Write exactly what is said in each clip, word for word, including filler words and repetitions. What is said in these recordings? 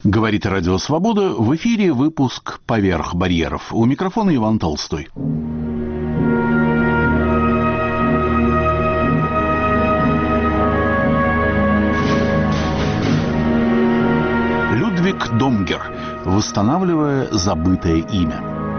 Говорит Радио Свобода, в эфире выпуск «Поверх барьеров». У микрофона Иван Толстой. Людвиг Домгер. Восстанавливая забытое имя.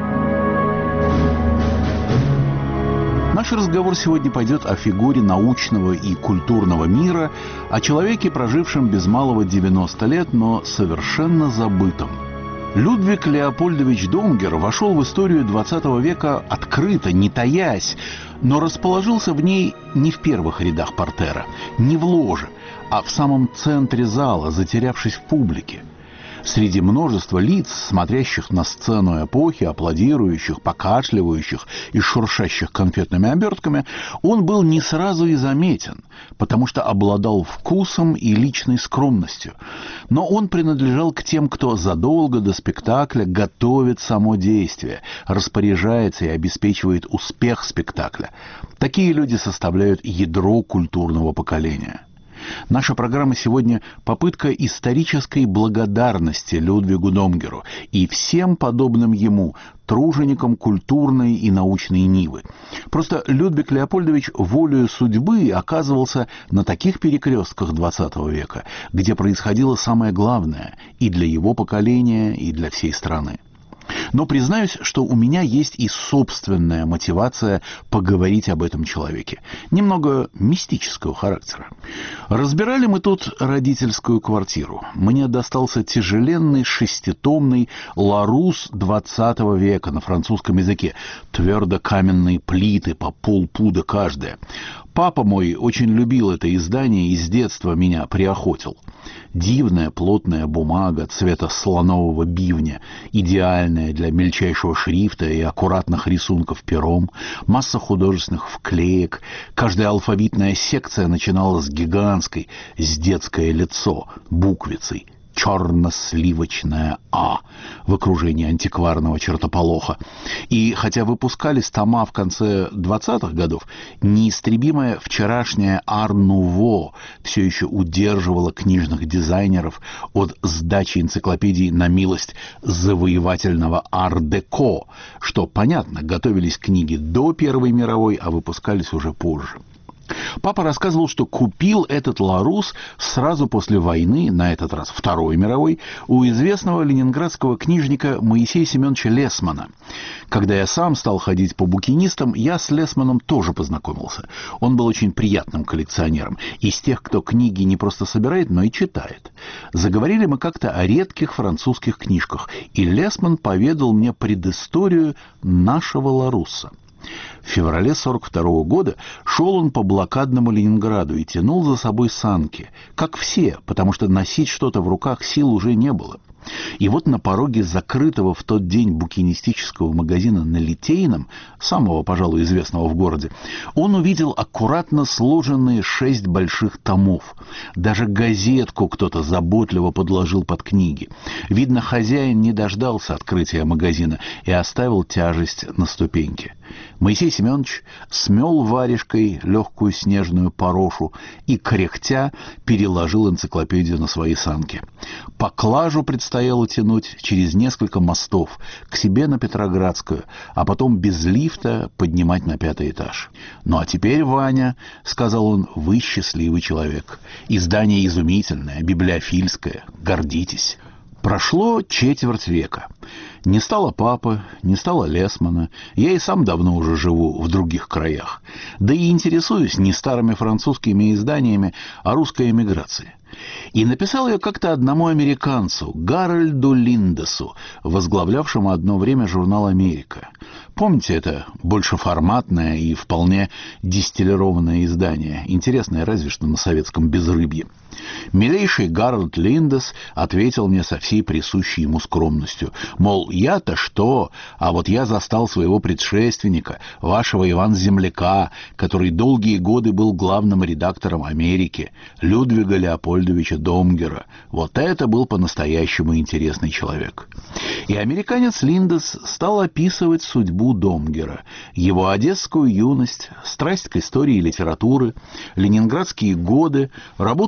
Наш разговор сегодня пойдет о фигуре научного и культурного мира, о человеке, прожившем без малого девяносто лет, но совершенно забытом. Людвиг Леопольдович Домгер вошел в историю двадцатого века открыто, не таясь, но расположился в ней не в первых рядах портера, не в ложе, а в самом центре зала, затерявшись в публике. Среди множества лиц, смотрящих на сцену эпохи, аплодирующих, покашливающих и шуршащих конфетными обертками, он был не сразу и заметен, потому что обладал вкусом и личной скромностью. Но он принадлежал к тем, кто задолго до спектакля готовит само действие, распоряжается и обеспечивает успех спектакля. Такие люди составляют ядро культурного поколения. Наша программа сегодня – попытка исторической благодарности Людвигу Домгеру и всем подобным ему, труженикам культурной и научной нивы. Просто Людвиг Леопольдович волею судьбы оказывался на таких перекрестках двадцатого века, где происходило самое главное и для его поколения, и для всей страны. Но признаюсь, что у меня есть и собственная мотивация поговорить об этом человеке, немного мистического характера. Разбирали мы тут родительскую квартиру. Мне достался тяжеленный шеститомный «Ларус» двадцатого века на французском языке, твердокаменные плиты по полпуда каждая. Папа мой очень любил это издание и с детства меня приохотил. Дивная плотная бумага цвета слонового бивня, идеальная для мельчайшего шрифта и аккуратных рисунков пером, масса художественных вклеек. Каждая алфавитная секция начинала с гигантской, с детское лицо, буквицей. Черно-сливочное «А» в окружении антикварного чертополоха. И хотя выпускались тома в конце двадцатых годов, неистребимая вчерашняя «Ар-Нуво» все еще удерживала книжных дизайнеров от сдачи энциклопедий на милость завоевательного «Ар-Деко», что, понятно, готовились книги до Первой мировой, а выпускались уже позже. Папа рассказывал, что купил этот «Ларус» сразу после войны, на этот раз Второй мировой, у известного ленинградского книжника Моисея Семеновича Лесмана. Когда я сам стал ходить по букинистам, я с Лесманом тоже познакомился. Он был очень приятным коллекционером, из тех, кто книги не просто собирает, но и читает. Заговорили мы как-то о редких французских книжках, и Лесман поведал мне предысторию нашего «Ларуса». В феврале сорок второго года шел он по блокадному Ленинграду и тянул за собой санки, как все, потому что носить что-то в руках сил уже не было. И вот на пороге закрытого в тот день букинистического магазина на Литейном, самого, пожалуй, известного в городе, он увидел аккуратно сложенные шесть больших томов. Даже газетку кто-то заботливо подложил под книги. Видно, хозяин не дождался открытия магазина и оставил тяжесть на ступеньке. Моисей Семенович смел варежкой легкую снежную порошу и, кряхтя, переложил энциклопедию на свои санки. Поклажу предстояло тянуть через несколько мостов к себе на Петроградскую, а потом без лифта поднимать на пятый этаж. «Ну а теперь, Ваня, — сказал он, — вы счастливый человек. Издание изумительное, библиофильское. Гордитесь». Прошло четверть века. Не стало папы, не стало Лесмана. Я и сам давно уже живу в других краях. Да и интересуюсь не старыми французскими изданиями, а русской эмиграцией. И написал я как-то одному американцу, Гарольду Линдесу, возглавлявшему одно время журнал «Америка». Помните, это большеформатное и вполне дистиллированное издание, интересное разве что на советском безрыбье. Милейший Гарольд Линдес ответил мне со всей присущей ему скромностью, мол, я-то что, а вот я застал своего предшественника, вашего Ивана-земляка, который долгие годы был главным редактором «Америки», Людвига Леопольдовича Домгера. Вот это был по-настоящему интересный человек. И американец Линдес стал описывать судьбу Домгера, его одесскую юность, страсть к истории и литературы, ленинградские годы, работу в Пушкинском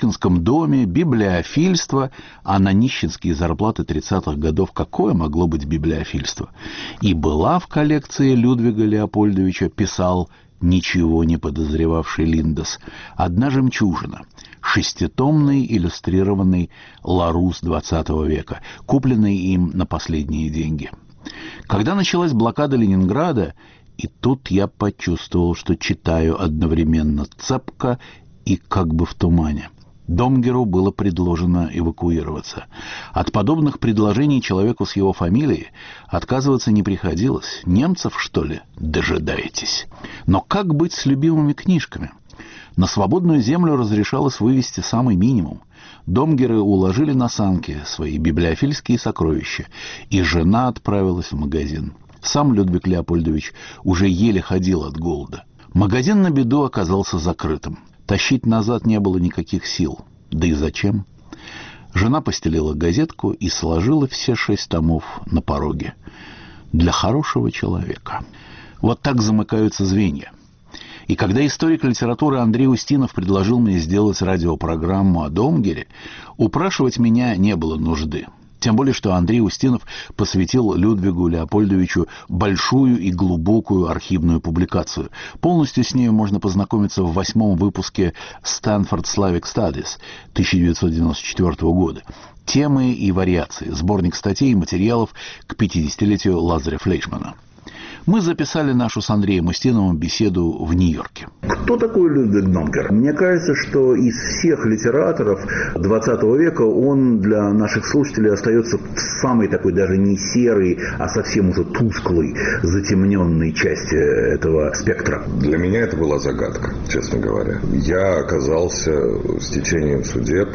пушкинском доме, библиофильство, а на нищенские зарплаты тридцатых годов какое могло быть библиофильство? И была в коллекции Людвига Леопольдовича, писал ничего не подозревавший Линдес, одна жемчужина, шеститомный иллюстрированный Ларус двадцатого века, купленный им на последние деньги. Когда началась блокада Ленинграда, и тут я почувствовал, что читаю одновременно цепко и как бы в тумане. Домгеру было предложено эвакуироваться. От подобных предложений человеку с его фамилией отказываться не приходилось. Немцев, что ли, дожидаетесь? Но как быть с любимыми книжками? На свободную землю разрешалось вывести самый минимум. Домгеры уложили на санки свои библиофильские сокровища, и жена отправилась в магазин. Сам Людвиг Леопольдович уже еле ходил от голода. Магазин на беду оказался закрытым. Тащить назад не было никаких сил. Да и зачем? Жена постелила газетку и сложила все шесть томов на пороге. Для хорошего человека. Вот так замыкаются звенья. И когда историк литературы Андрей Устинов предложил мне сделать радиопрограмму о Домгере, упрашивать меня не было нужды. Тем более, что Андрей Устинов посвятил Людвигу Леопольдовичу большую и глубокую архивную публикацию. Полностью с нею можно познакомиться в восьмом выпуске Stanford Slavic Studies тысяча девятьсот девяносто четвёртого года. Темы и вариации. Сборник статей и материалов к пятидесятилетию Лазаря Флейшмана. Мы записали нашу с Андреем Устиновым беседу в Нью-Йорке. Кто такой Людвиг Домгер? Мне кажется, что из всех литераторов двадцатого века он для наших слушателей остается в самой такой даже не серой, а совсем уже тусклой, затемненной части этого спектра. Для меня это была загадка, честно говоря. Я оказался с течением судеб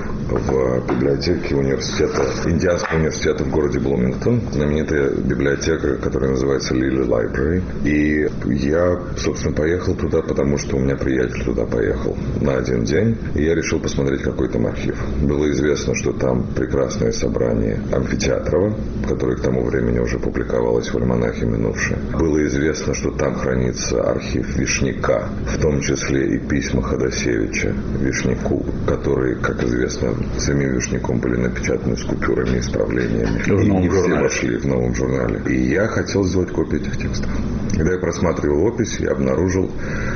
в библиотеке университета, Индианского университета в городе Блумингтон, знаменитая библиотека, которая называется Лили Лайбрери. И я, собственно, поехал туда, потому что у меня приятель туда поехал на один день, и я решил посмотреть, какой там архив. Было известно, что там прекрасное собрание Амфитеатрова, которое к тому времени уже публиковалось в альманахе «Минувшее». Было известно, что там хранится архив Вишняка, в том числе и письма Ходосевича Вишняку, которые, как известно, самим Вишняком были напечатаны с купюрами и исправлениями. И не все вошли в новом журнале. И я хотел сделать копию этих текстов. Когда я просматривал опись, я обнаружил,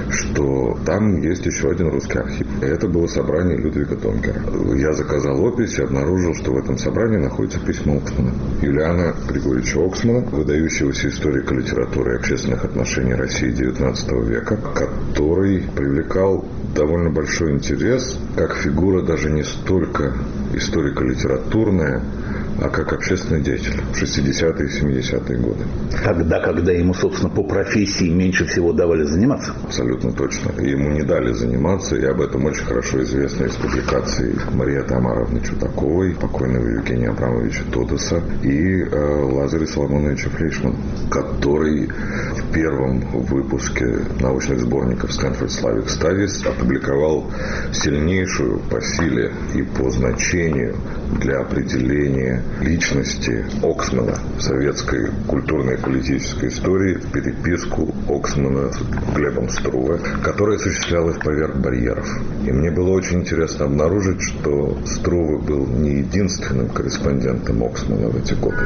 что там есть еще один русский архив. И это было собрание Людвига Домгера. Я заказал опись и обнаружил, что в этом собрании находится письмо Оксмана. Юлиана Григорьевича Оксмана, выдающегося историка литературы и общественных отношений России девятнадцатого века, который привлекал довольно большой интерес, как фигура даже не столько историко-литературная, а как общественный деятель в шестидесятые и семидесятые годы. Тогда, когда ему, собственно, по профессии меньше всего давали заниматься? Абсолютно точно. Ему не дали заниматься, и об этом очень хорошо известно из публикаций Марии Тамаровны Чутаковой, покойного Евгения Абрамовича Тодоса и э, Лазаря Соломоновича Флейшмана, который в первом выпуске научных сборников Stanford Slavic Studies опубликовал сильнейшую по силе и по значению для определения личности Оксмана в советской культурной и политической истории переписку Оксмана с Глебом Струве, которая осуществлялась поверх барьеров. И мне было очень интересно обнаружить, что Струве был не единственным корреспондентом Оксмана в эти годы,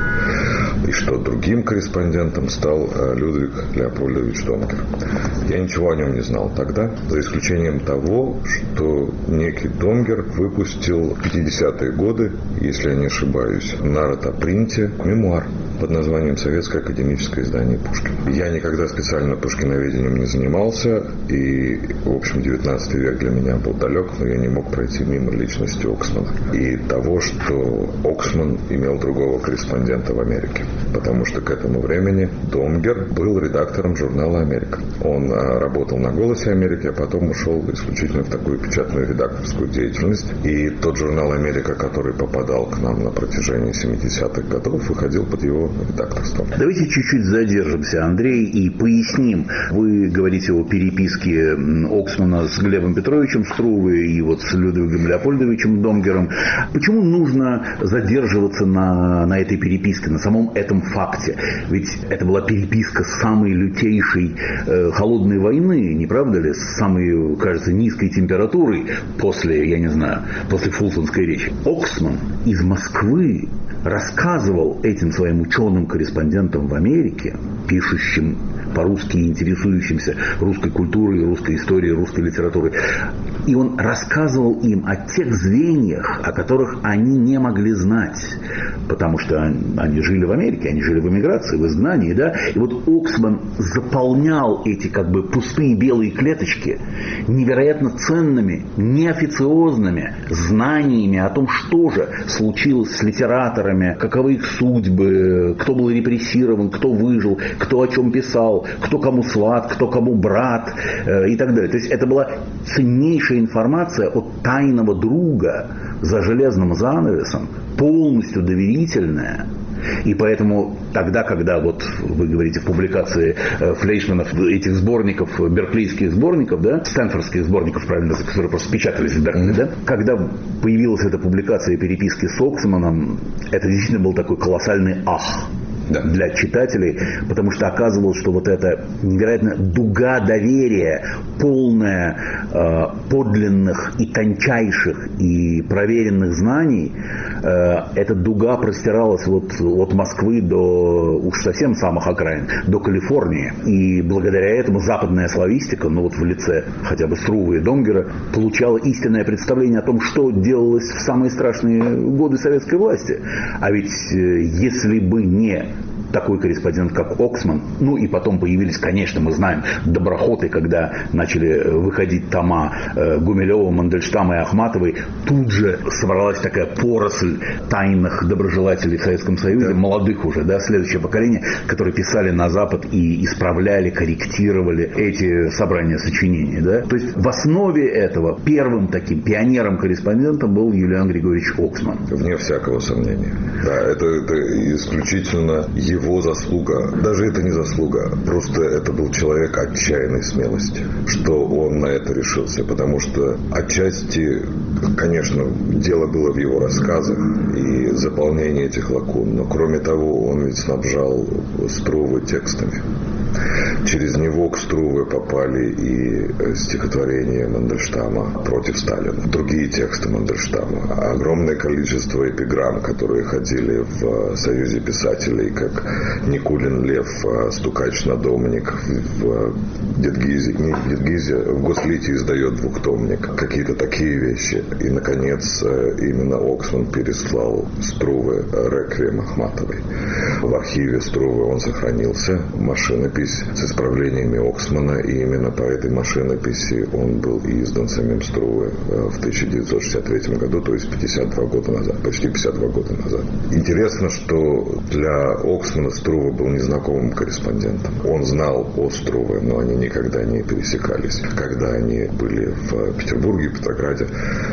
и что другим корреспондентом стал Людвиг Леопольдович Домгер. Я ничего о нем не знал тогда, за исключением того, что некий Домгер выпустил в пятидесятые годы, если я не ошибаюсь, на ротопринте мемуар под названием «Советское академическое издание Пушкина». Я никогда специально пушкиноведением не занимался, и, в общем, девятнадцатый век для меня был далек, но я не мог пройти мимо личности Оксмана и того, что Оксман имел другого корреспондента в Америке, потому что к этому времени Домгер был редактором журнала «Америка». Он а, работал на «Голосе Америки», а потом ушел исключительно в такую печатную редакторскую деятельность, и тот журнал «Америка», который попадал к нам на протяжении семидесятых годов, выходил под его редакторством. Давайте чуть-чуть задержимся, Андрей, и поясним. Вы говорите о переписке Оксмана с Глебом Петровичем Струве и вот с Людвигом Леопольдовичем Домгером. Почему нужно задерживаться на, на этой переписке, на самом этом факте. Ведь это была переписка самой лютейшей э, холодной войны, не правда ли, с самой, кажется, низкой температурой после, я не знаю, после Фултонской речи. Оксман из Москвы рассказывал этим своим ученым-корреспондентам в Америке, пишущим по-русски и интересующимся русской культурой, русской историей, русской литературой. И он рассказывал им о тех звеньях, о которых они не могли знать, потому что они жили в Америке, они жили в эмиграции, в изгнании, да. И вот Оксман заполнял эти как бы пустые белые клеточки невероятно ценными, неофициозными знаниями о том, что же случилось с литераторами, каковы их судьбы, кто был репрессирован, кто выжил, кто о чем писал, кто кому сват, кто кому брат э, и так далее. То есть это была ценнейшая информация от тайного друга за железным занавесом, полностью доверительная. И поэтому тогда, когда вот вы говорите в публикации э, Флейшмана этих сборников, берклийских сборников, да, стэнфордских сборников, правильно, которые просто печатались в Беркли, mm-hmm. да, когда появилась эта публикация переписки с Оксманом, это действительно был такой колоссальный ах. Да. Для читателей, потому что оказывалось, что вот эта невероятная дуга доверия, полная э, подлинных и тончайших и проверенных знаний, э, эта дуга простиралась вот от Москвы до уж совсем самых окраин, до Калифорнии. И благодаря этому западная славистика, ну вот в лице хотя бы Струве и Домгера, получала истинное представление о том, что делалось в самые страшные годы советской власти. А ведь э, если бы не такой корреспондент, как Оксман, ну и потом появились, конечно, мы знаем, доброхоты, когда начали выходить тома э, Гумилева, Мандельштама и Ахматовой, тут же собралась такая поросль тайных доброжелателей в Советском Союзе, да. молодых уже, да, следующее поколение, которые писали на Запад и исправляли, корректировали эти собрания сочинений, да. То есть в основе этого первым таким пионером-корреспондентом был Юлиан Григорьевич Оксман. Вне всякого сомнения. Да, это, это исключительно его заслуга, даже это не заслуга, просто это был человек отчаянной смелости, что он на это решился, потому что отчасти, конечно, дело было в его рассказах и заполнении этих лакун, но кроме того, он ведь снабжал Струве текстами. Через него к Струве попали и стихотворения Мандельштама против Сталина, другие тексты Мандельштама, огромное количество эпиграмм, которые ходили в Союзе писателей, как Никулин Лев, Стукач-надомник, в Дедгизе, не в Дедгизе, в Гослите издает двухтомник, какие-то такие вещи. И, наконец, именно Оксман переслал Струве реквием Ахматовой. В архиве Струве он сохранился, машинопись с исправлениями Оксмана, и именно по этой машинописи он был издан самим Струве в тысяча девятьсот шестьдесят третьем году, то есть пятьдесят два года назад, почти пятьдесят два года назад. Интересно, что для Оксмана Струве был незнакомым корреспондентом. Он знал о Струве, но они никогда не пересекались. Когда они были в Петербурге, в Петрограде,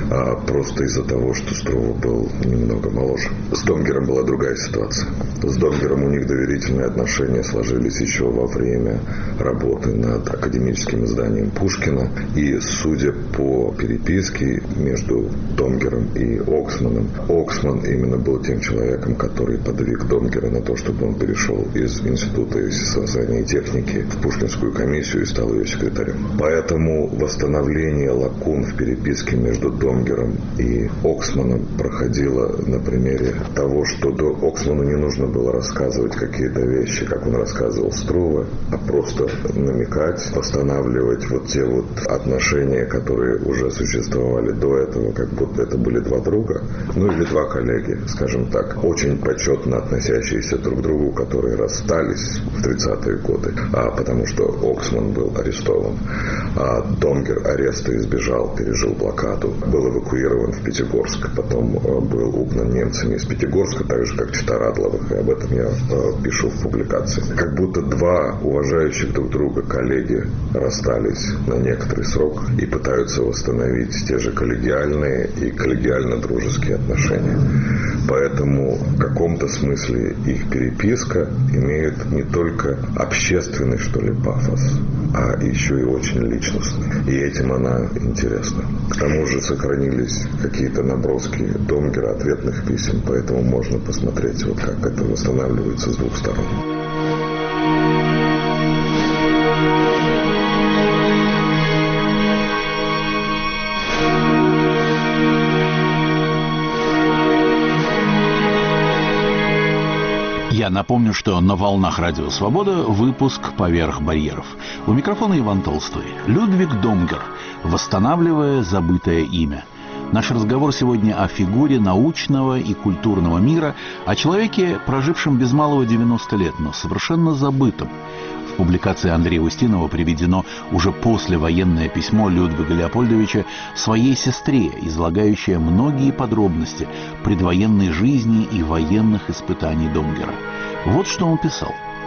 просто из-за того, что Струве был немного моложе. С Домгером была другая ситуация. С Домгером у них доверительные отношения сложились еще во время работы над академическим изданием Пушкина. И, судя по переписке между Домгером и Оксманом, Оксман именно был тем человеком, который подвиг Домгера на то, чтобы он перешел из Института естествознания и техники в Пушкинскую комиссию и стал ее секретарем. Поэтому восстановление лакун в переписке между Домгером и Оксманом проходило на примере того, что до Оксману не нужно было рассказывать какие-то вещи, как он рассказывал Струве, а просто намекать, восстанавливать вот те вот отношения, которые уже существовали до этого, как будто это были два друга, ну или два коллеги, скажем так, очень почетно относящиеся друг к другу, которые расстались в тридцатые годы, а потому что Оксман был арестован, а Домгер ареста избежал, пережил блокаду, был эвакуирован в Пятигорск, потом был угнан немцами из Пятигорска, так же как Читарадловых, и об этом я пишу в публикации. Как будто два уважающих друг друга коллеги расстались на некоторый срок и пытаются пытаются восстановить те же коллегиальные и коллегиально-дружеские отношения. Поэтому в каком-то смысле их переписка имеет не только общественный, что ли, пафос, а еще и очень личностный. И этим она интересна. К тому же сохранились какие-то наброски Домгера, ответных писем, поэтому можно посмотреть, вот как это восстанавливается с двух сторон. Я напомню, что на волнах Радио Свобода выпуск «Поверх барьеров». У микрофона Иван Толстой. Людвиг Домгер. «Восстанавливая забытое имя». Наш разговор сегодня о фигуре научного и культурного мира, о человеке, прожившем без малого девяносто лет, но совершенно забытом. В публикации Андрея Устинова приведено уже послевоенное письмо Людвига Леопольдовича своей сестре, излагающее многие подробности предвоенной жизни и военных испытаний Домгера. Вот что он писал.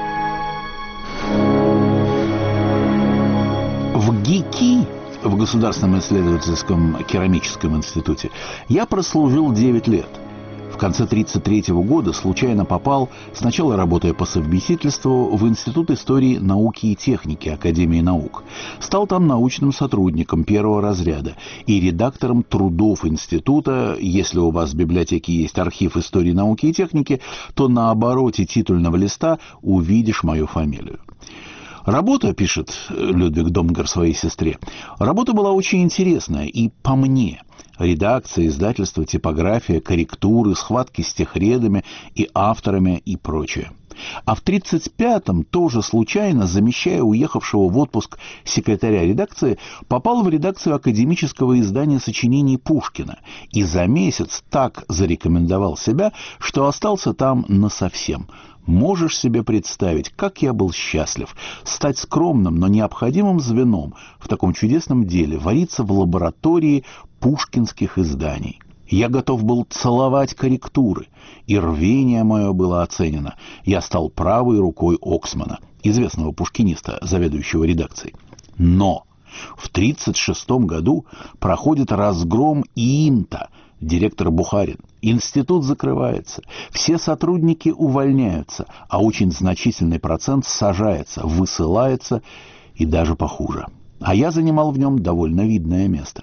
В ГИКИ, в Государственном исследовательском керамическом институте, я прослужил девять лет. В конце тридцать третьего года случайно попал, сначала работая по совместительству, в Институт истории науки и техники Академии наук. Стал там научным сотрудником первого разряда и редактором трудов института. Если у вас в библиотеке есть архив истории науки и техники, то на обороте титульного листа увидишь мою фамилию. Работа, пишет Людвиг Домгер своей сестре, работа была очень интересная и по мне. Редакция, издательство, типография, корректуры, схватки с техредами и авторами и прочее. А в тридцать пятом, тоже случайно, замещая уехавшего в отпуск секретаря редакции, попал в редакцию академического издания сочинений Пушкина и за месяц так зарекомендовал себя, что остался там насовсем. Можешь себе представить, как я был счастлив стать скромным, но необходимым звеном в таком чудесном деле, вариться в лаборатории пушкинских изданий. Я готов был целовать корректуры, и рвение мое было оценено. Я стал правой рукой Оксмана, известного пушкиниста, заведующего редакцией. Но в тридцать шестом году проходит разгром ИИНТа, директор Бухарин. Институт закрывается, все сотрудники увольняются, а очень значительный процент сажается, высылается и даже похуже. А я занимал в нем довольно видное место.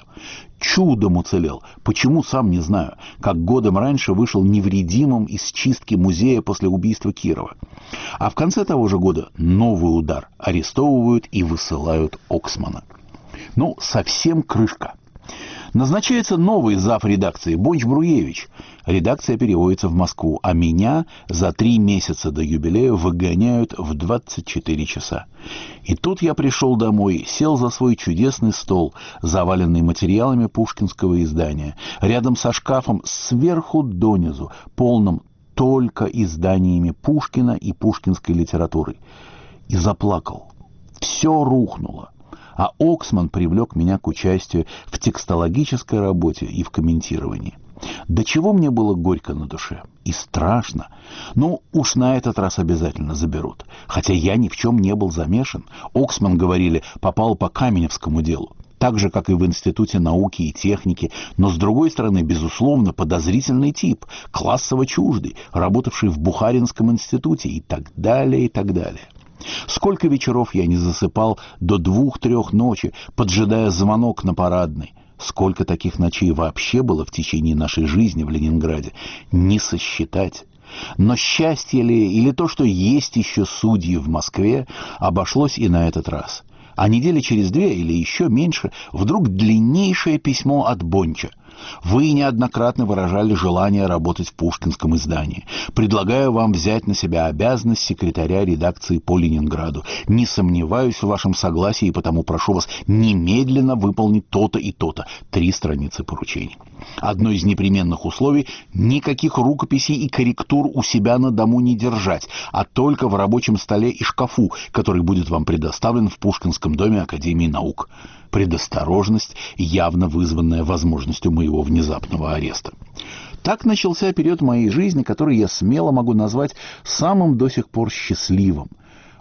Чудом уцелел. Почему, сам не знаю. Как годом раньше вышел невредимым из чистки музея после убийства Кирова. А в конце того же года новый удар. Арестовывают и высылают Оксмана. Ну, совсем крышка. Назначается новый зав. Редакции Бонч-Бруевич. Редакция переводится в Москву, а меня за три месяца до юбилея выгоняют в двадцать четыре часа. И тут я пришел домой, сел за свой чудесный стол, заваленный материалами пушкинского издания, рядом со шкафом сверху донизу, полным только изданиями Пушкина и пушкинской литературы. И заплакал. Все рухнуло. А Оксман привлек меня к участию в текстологической работе и в комментировании. До чего мне было горько на душе и страшно. Ну, уж на этот раз обязательно заберут. Хотя я ни в чем не был замешан. Оксман, говорили, попал по Каменевскому делу. Так же, как и в Институте науки и техники. Но, с другой стороны, безусловно, подозрительный тип, классово чуждый, работавший в Бухаринском институте и так далее, и так далее. Сколько вечеров я не засыпал до двух-трех ночи, поджидая звонок на Парадной. Сколько таких ночей вообще было в течение нашей жизни в Ленинграде, не сосчитать. Но счастье ли или то, что есть еще судьи в Москве, обошлось и на этот раз. А недели через две или еще меньше вдруг длиннейшее письмо от Бонча. Вы неоднократно выражали желание работать в пушкинском издании. Предлагаю вам взять на себя обязанность секретаря редакции по Ленинграду. Не сомневаюсь в вашем согласии, и потому прошу вас немедленно выполнить то-то и то-то. Три страницы поручений. Одно из непременных условий – никаких рукописей и корректур у себя на дому не держать, а только в рабочем столе и шкафу, который будет вам предоставлен в Пушкинском доме Академии наук. Предосторожность, явно вызванная возможностью моего внезапного ареста. Так начался период моей жизни, который я смело могу назвать самым до сих пор счастливым.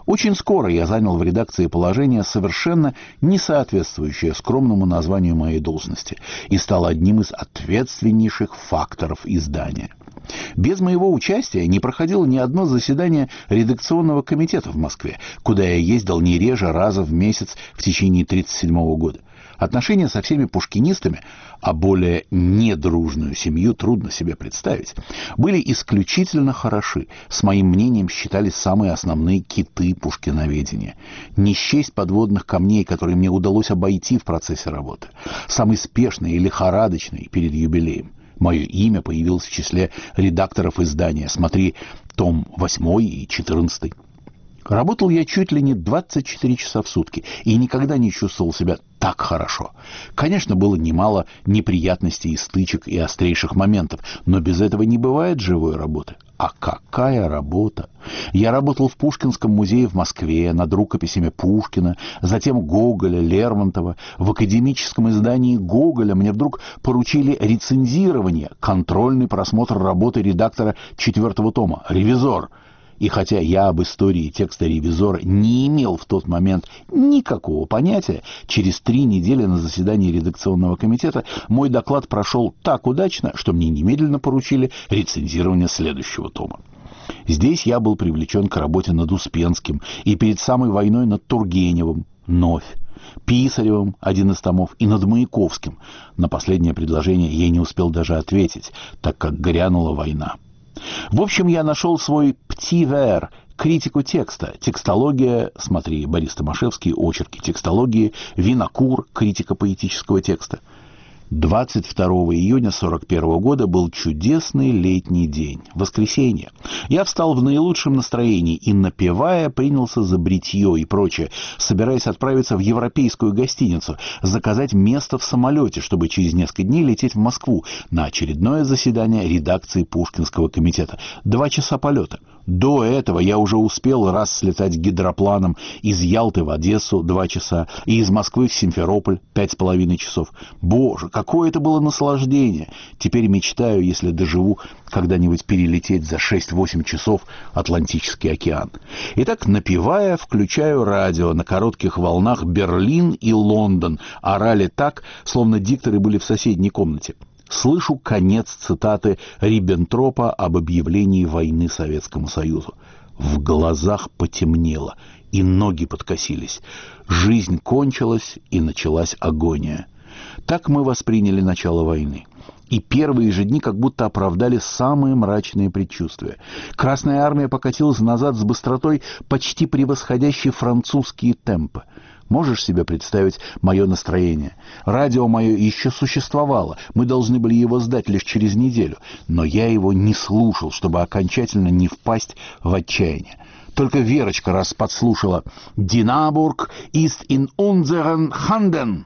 Очень скоро я занял в редакции положение, совершенно не соответствующее скромному названию моей должности, и стал одним из ответственнейших факторов издания. Без моего участия не проходило ни одно заседание редакционного комитета в Москве, куда я ездил не реже раза в месяц в течение тридцать седьмого года. Отношения со всеми пушкинистами, а более недружную семью трудно себе представить, были исключительно хороши. С моим мнением считались самые основные киты пушкиноведения. Не счесть подводных камней, которые мне удалось обойти в процессе работы. Самый спешный и лихорадочный перед юбилеем. Мое имя появилось в числе редакторов издания. Смотри, том восьмой и четырнадцатый. Работал я чуть ли не двадцать четыре часа в сутки и никогда не чувствовал себя так хорошо. Конечно, было немало неприятностей и стычек, и острейших моментов, но без этого не бывает живой работы. А какая работа! Я работал в Пушкинском музее в Москве над рукописями Пушкина, затем Гоголя, Лермонтова. В академическом издании Гоголя мне вдруг поручили рецензирование, контрольный просмотр работы редактора четвертого тома «Ревизор». И хотя я об истории текста «Ревизора» не имел в тот момент никакого понятия, через три недели на заседании редакционного комитета мой доклад прошел так удачно, что мне немедленно поручили рецензирование следующего тома. Здесь я был привлечен к работе над Успенским и перед самой войной над Тургеневым, Новь, Писаревым, один из томов, и над Маяковским. На последнее предложение я не успел даже ответить, так как грянула война. В общем, я нашел свой «птивер», критику текста, текстология, смотри, Борис Томашевский, очерки текстологии, Винокур, критика поэтического текста. двадцать второго июня сорок первого года был чудесный летний день, воскресенье. Я встал в наилучшем настроении и, напевая, принялся за бритье и прочее, собираясь отправиться в европейскую гостиницу, заказать место в самолете, чтобы через несколько дней лететь в Москву на очередное заседание редакции Пушкинского комитета. Два часа полета. До этого я уже успел раз слетать гидропланом из Ялты в Одессу два часа и из Москвы в Симферополь пять с половиной часов. Боже, какое это было наслаждение! Теперь мечтаю, если доживу, когда-нибудь перелететь за шесть-восемь часов Атлантический океан. Итак, напевая, включаю радио. На коротких волнах Берлин и Лондон орали так, словно дикторы были в соседней комнате. Слышу конец цитаты Риббентропа об объявлении войны Советскому Союзу. В глазах потемнело, и ноги подкосились. Жизнь кончилась, и началась агония. Так мы восприняли начало войны. И первые же дни как будто оправдали самые мрачные предчувствия. Красная армия покатилась назад с быстротой, почти превосходящей французские темпы. Можешь себе представить мое настроение? Радио мое еще существовало, мы должны были его сдать лишь через неделю, но я его не слушал, чтобы окончательно не впасть в отчаяние. Только Верочка раз подслушала «Динабург ist in unseren Händen».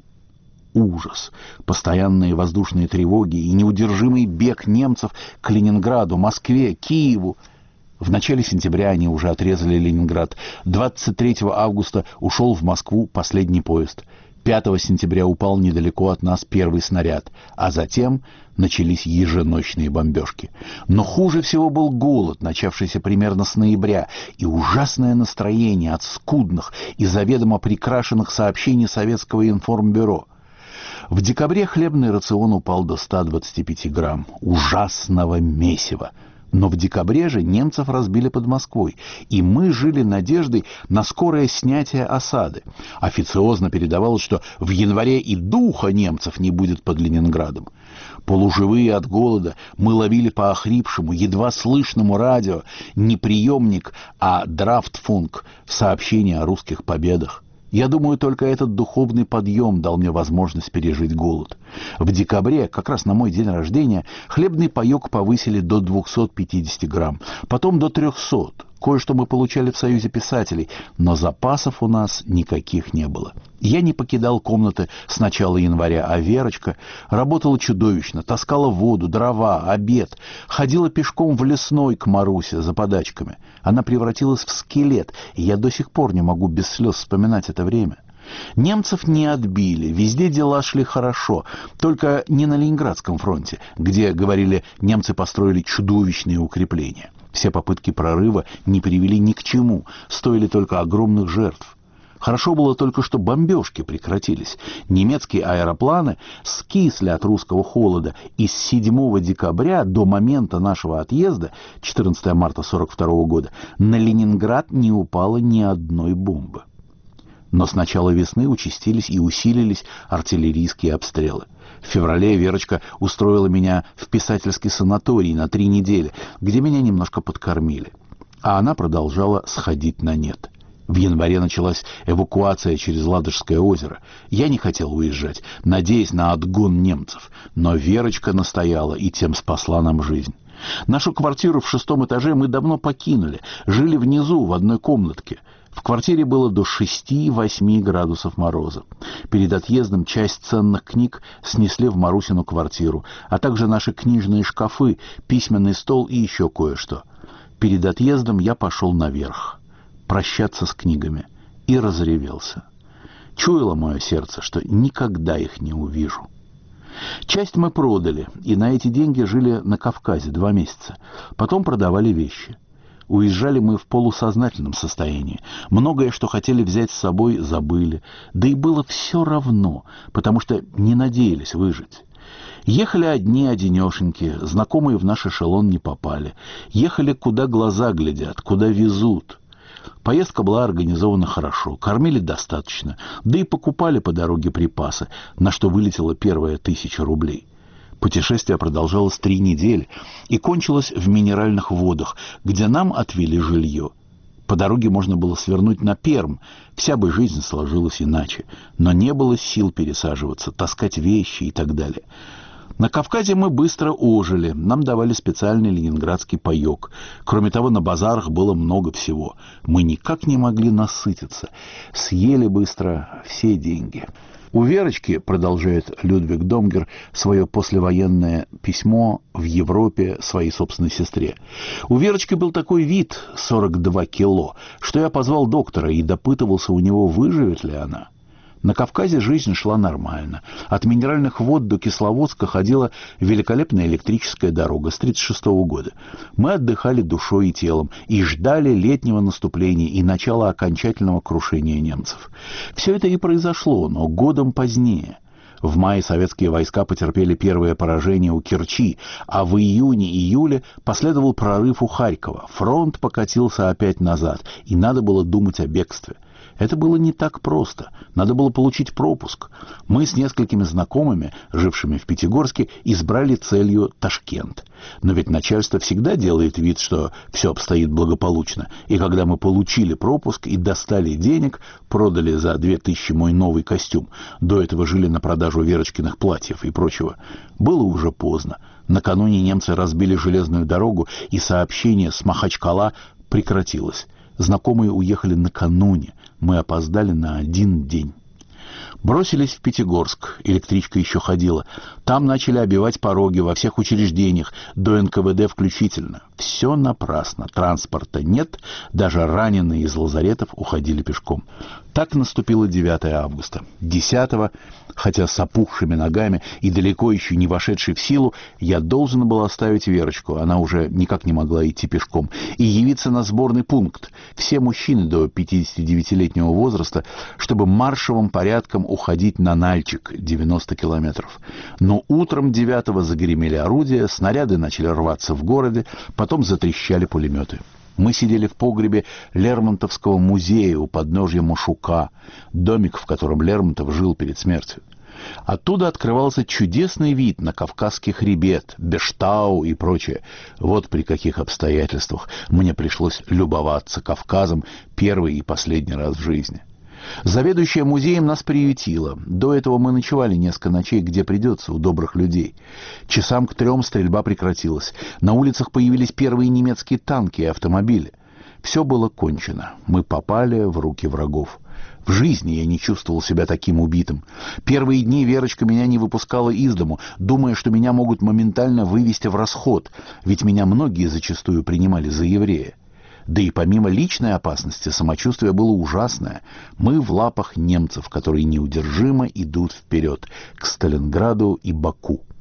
Ужас, постоянные воздушные тревоги и неудержимый бег немцев к Ленинграду, Москве, Киеву. В начале сентября они уже отрезали Ленинград. двадцать третьего августа ушел в Москву последний поезд. пятого сентября упал недалеко от нас первый снаряд, а затем начались еженочные бомбежки. Но хуже всего был голод, начавшийся примерно с ноября, и ужасное настроение от скудных и заведомо прикрашенных сообщений Советского информбюро. В декабре хлебный рацион упал до ста двадцати пяти грамм. Ужасного месива. Но в декабре же немцев разбили под Москвой, и мы жили надеждой на скорое снятие осады. Официозно передавалось, что в январе и духа немцев не будет под Ленинградом. Полуживые от голода мы ловили по охрипшему, едва слышному радио не приемник, а драфтфунк, сообщения о русских победах. Я думаю, только этот духовный подъем дал мне возможность пережить голод. В декабре, как раз на мой день рождения, хлебный паёк повысили до двухсот пятидесяти грамм, потом до трехсот. Кое-что мы получали в Союзе писателей, но запасов у нас никаких не было. Я не покидал комнаты с начала января, а Верочка работала чудовищно, таскала воду, дрова, обед, ходила пешком в лесной к Марусе за подачками. Она превратилась в скелет, и я до сих пор не могу без слез вспоминать это время. Немцев не отбили, везде дела шли хорошо, только не на Ленинградском фронте, где, говорили, немцы построили чудовищные укрепления. Все попытки прорыва не привели ни к чему, стоили только огромных жертв. Хорошо было только, что бомбежки прекратились. Немецкие аэропланы скисли от русского холода, и с седьмого декабря до момента нашего отъезда, четырнадцатого марта сорок второго года, на Ленинград не упало ни одной бомбы. Но с начала весны участились и усилились артиллерийские обстрелы. В феврале Верочка устроила меня в писательский санаторий на три недели, где меня немножко подкормили. А она продолжала сходить на нет. В январе началась эвакуация через Ладожское озеро. Я не хотел уезжать, надеясь на отгон немцев. Но Верочка настояла и тем спасла нам жизнь. Нашу квартиру в шестом этаже мы давно покинули. Жили внизу, в одной комнатке. В квартире было до шести-восьми градусов мороза. Перед отъездом часть ценных книг снесли в Марусину квартиру, а также наши книжные шкафы, письменный стол и еще кое-что. Перед отъездом я пошел наверх прощаться с книгами и разревелся. Чуяло мое сердце, что никогда их не увижу. Часть мы продали, и на эти деньги жили на Кавказе два месяца. Потом продавали вещи. Уезжали мы в полусознательном состоянии. Многое, что хотели взять с собой, забыли. Да и было все равно, потому что не надеялись выжить. Ехали одни-одинешеньки, знакомые в наш эшелон не попали. Ехали, куда глаза глядят, куда везут. Поездка была организована хорошо, кормили достаточно, да и покупали по дороге припасы, на что вылетела первая тысяча рублей. Путешествие продолжалось три недели и кончилось в Минеральных водах, где нам отвели жилье. По дороге можно было свернуть на Пермь, вся бы жизнь сложилась иначе, но не было сил пересаживаться, таскать вещи и так далее. На Кавказе мы быстро ожили, нам давали специальный ленинградский паёк. Кроме того, на базарах было много всего. Мы никак не могли насытиться, съели быстро все деньги. У Верочки, продолжает Людвиг Домгер, свое послевоенное письмо в Европе своей собственной сестре. У Верочки был такой вид, сорок два кило, что я позвал доктора и допытывался у него, выживет ли она. На Кавказе жизнь шла нормально. От Минеральных вод до Кисловодска ходила великолепная электрическая дорога с тридцать шестого года. Мы отдыхали душой и телом и ждали летнего наступления и начала окончательного крушения немцев. Все это и произошло, но годом позднее. В мае советские войска потерпели первое поражение у Керчи, а в июне-июле последовал прорыв у Харькова. Фронт покатился опять назад, и надо было думать о бегстве. Это было не так просто. Надо было получить пропуск. Мы с несколькими знакомыми, жившими в Пятигорске, избрали целью Ташкент. Но ведь начальство всегда делает вид, что все обстоит благополучно. И когда мы получили пропуск и достали денег, продали за две тысячи мой новый костюм. До этого жили на продажу Верочкиных платьев и прочего. Было уже поздно. Накануне немцы разбили железную дорогу, и сообщение с Махачкала прекратилось. Знакомые уехали накануне. Мы опоздали на один день. Бросились в Пятигорск, электричка еще ходила. Там начали обивать пороги во всех учреждениях, до эн ка вэ дэ включительно. Все напрасно, транспорта нет, даже раненые из лазаретов уходили пешком. Так наступило девятое августа. десятого, хотя с опухшими ногами и далеко еще не вошедшей в силу, я должен был оставить Верочку, она уже никак не могла идти пешком, и явиться на сборный пункт. Все мужчины до пятидесятидевятилетнего возраста, чтобы маршевым порядком уходить на Нальчик, девяносто километров. Но утром девятого загремели орудия, снаряды начали рваться в городе, потом затрещали пулеметы. Мы сидели в погребе Лермонтовского музея у подножья Машука, домик, в котором Лермонтов жил перед смертью. Оттуда открывался чудесный вид на Кавказский хребет, Бештау и прочее. Вот при каких обстоятельствах мне пришлось любоваться Кавказом первый и последний раз в жизни. Заведующая музеем нас приютила. До этого мы ночевали несколько ночей, где придется, у добрых людей. Часам к трем стрельба прекратилась. На улицах появились первые немецкие танки и автомобили. Все было кончено. Мы попали в руки врагов. В жизни я не чувствовал себя таким убитым. Первые дни Верочка меня не выпускала из дому, думая, что меня могут моментально вывести в расход, ведь меня многие зачастую принимали за еврея. Да и помимо личной опасности, самочувствие было ужасное. Мы в лапах немцев, которые неудержимо идут вперед, к Сталинграду и Баку.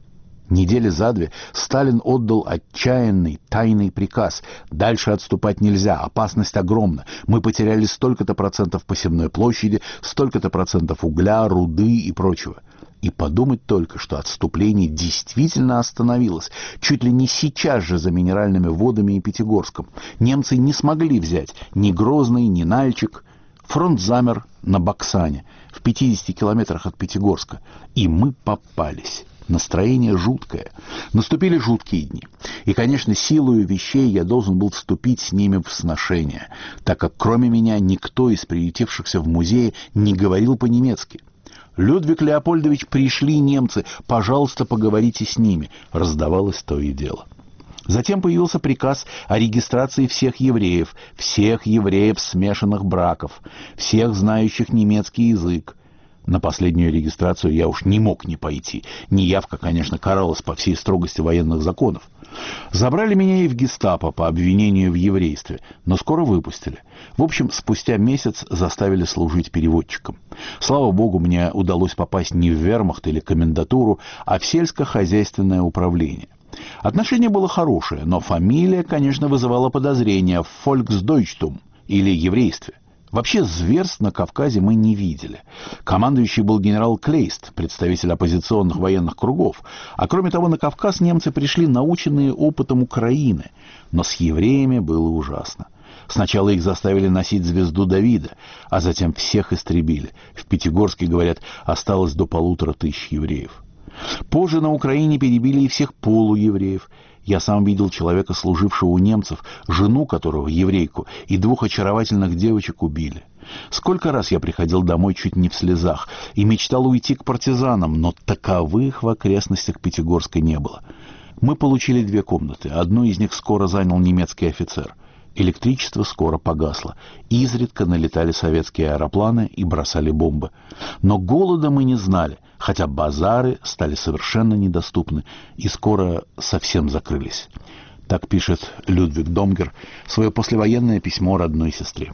Недели за две Сталин отдал отчаянный тайный приказ. Дальше отступать нельзя, опасность огромна. Мы потеряли столько-то процентов посевной площади, столько-то процентов угля, руды и прочего. И подумать только, что отступление действительно остановилось. Чуть ли не сейчас же за минеральными водами и Пятигорском. Немцы не смогли взять ни Грозный, ни Нальчик. Фронт замер на Баксане, в пятидесяти километрах от Пятигорска. И мы попались. Настроение жуткое. Наступили жуткие дни. И, конечно, силою вещей я должен был вступить с ними в сношение, так как кроме меня никто из приютившихся в музее не говорил по-немецки. «Людвиг Леопольдович, пришли немцы, пожалуйста, поговорите с ними», раздавалось то и дело. Затем появился приказ о регистрации всех евреев, всех евреев смешанных браков, всех знающих немецкий язык. На последнюю регистрацию я уж не мог не пойти. Неявка, конечно, каралась по всей строгости военных законов. Забрали меня и в гестапо по обвинению в еврействе, но скоро выпустили. В общем, спустя месяц заставили служить переводчиком. Слава богу, мне удалось попасть не в вермахт или комендатуру, а в сельскохозяйственное управление. Отношение было хорошее, но фамилия, конечно, вызывала подозрения в «Volksdeutschtum» или еврействе. Вообще зверств на Кавказе мы не видели. Командующий был генерал Клейст, представитель оппозиционных военных кругов. А кроме того, на Кавказ немцы пришли наученные опытом Украины. Но с евреями было ужасно. Сначала их заставили носить звезду Давида, а затем всех истребили. В Пятигорске, говорят, осталось до полутора тысяч евреев. Позже на Украине перебили и всех полуевреев. Я сам видел человека, служившего у немцев, жену которого, еврейку, и двух очаровательных девочек убили. Сколько раз я приходил домой чуть не в слезах и мечтал уйти к партизанам, но таковых в окрестностях Пятигорска не было. Мы получили две комнаты, одну из них скоро занял немецкий офицер. Электричество скоро погасло. Изредка налетали советские аэропланы и бросали бомбы. Но голода мы не знали, хотя базары стали совершенно недоступны и скоро совсем закрылись. Так пишет Людвиг Домгер свое послевоенное письмо родной сестре.